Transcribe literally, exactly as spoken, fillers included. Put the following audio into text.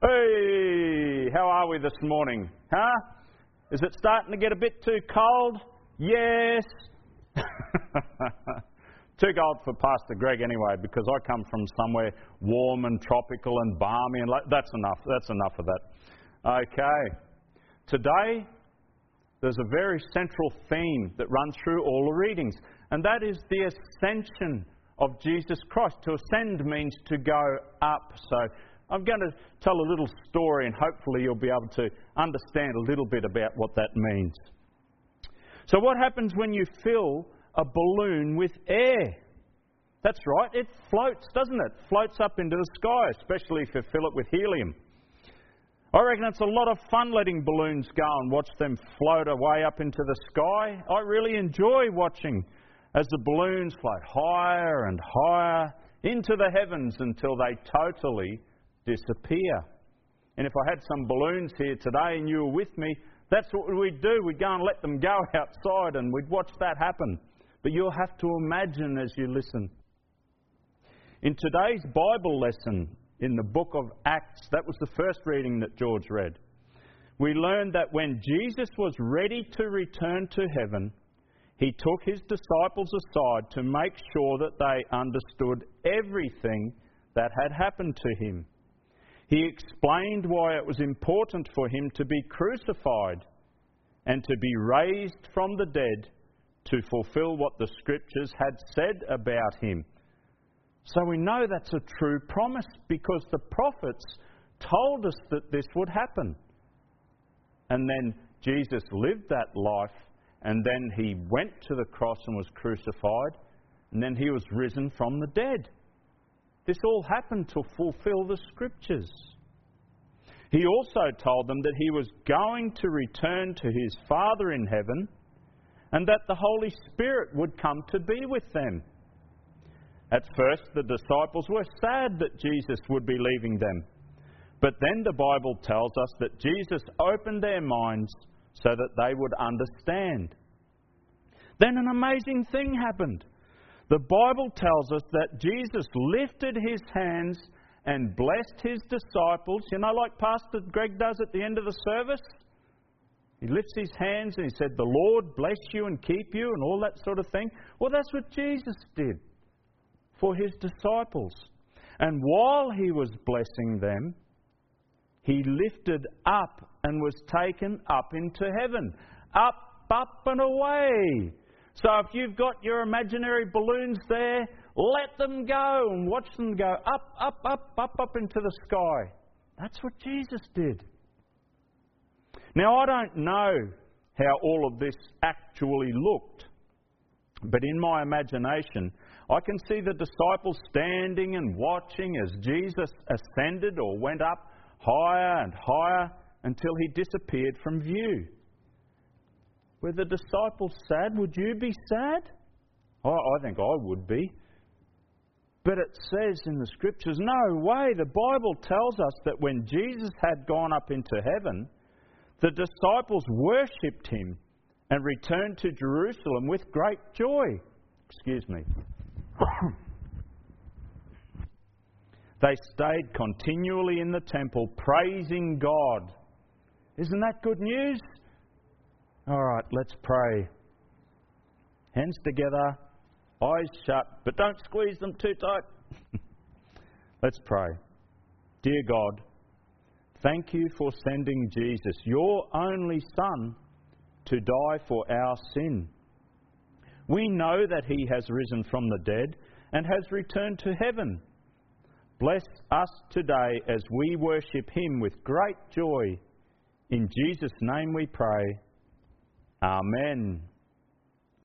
Hey, how are we this morning? Huh? Is it starting to get a bit too cold? Yes. Too cold for Pastor Greg anyway, because I come from somewhere warm and tropical and balmy, and like, that's enough. That's enough of that. Okay. Today, there's a very central theme that runs through all the readings, and that is the ascension of Jesus Christ. To ascend means to go up. So I'm going to tell a little story, and hopefully you'll be able to understand a little bit about what that means. So what happens when you fill a balloon with air? That's right, it floats, doesn't it? Floats up into the sky, especially if you fill it with helium. I reckon it's a lot of fun letting balloons go and watch them float away up into the sky. I really enjoy watching as the balloons float higher and higher into the heavens until they totally disappear. And if I had some balloons here today and you were with me, that's what we'd do. We'd go and let them go outside and we'd watch that happen. But you'll have to imagine as you listen. In today's Bible lesson, in the book of Acts, that was the first reading that George read, we learned that when Jesus was ready to return to heaven, he took his disciples aside to make sure that they understood everything that had happened to him. He explained why it was important for him to be crucified and to be raised from the dead to fulfill what the Scriptures had said about him. So we know that's a true promise because the prophets told us that this would happen. And then Jesus lived that life, and then he went to the cross and was crucified, and then he was risen from the dead. This all happened to fulfill the Scriptures. He also told them that he was going to return to his Father in heaven and that the Holy Spirit would come to be with them. At first, the disciples were sad that Jesus would be leaving them. But then the Bible tells us that Jesus opened their minds so that they would understand. Then an amazing thing happened. The Bible tells us that Jesus lifted his hands and blessed his disciples. You know, like Pastor Greg does at the end of the service? He lifts his hands and he said, "The Lord bless you and keep you," and all that sort of thing. Well, that's what Jesus did for his disciples. And while he was blessing them, he lifted up and was taken up into heaven. Up, up and away. So if you've got your imaginary balloons there, let them go and watch them go up, up, up, up, up into the sky. That's what Jesus did. Now, I don't know how all of this actually looked, but in my imagination, I can see the disciples standing and watching as Jesus ascended or went up higher and higher until he disappeared from view. Were the disciples sad? Would you be sad? Oh, I think I would be. But it says in the Scriptures, no way. The Bible tells us that when Jesus had gone up into heaven, the disciples worshipped him and returned to Jerusalem with great joy. Excuse me. They stayed continually in the temple, praising God. Isn't that good news? All right, let's pray. Hands together, eyes shut, but don't squeeze them too tight. Let's pray. Dear God, thank you for sending Jesus, your only Son, to die for our sin. We know that he has risen from the dead and has returned to heaven. Bless us today as we worship him with great joy. In Jesus' name we pray. Amen.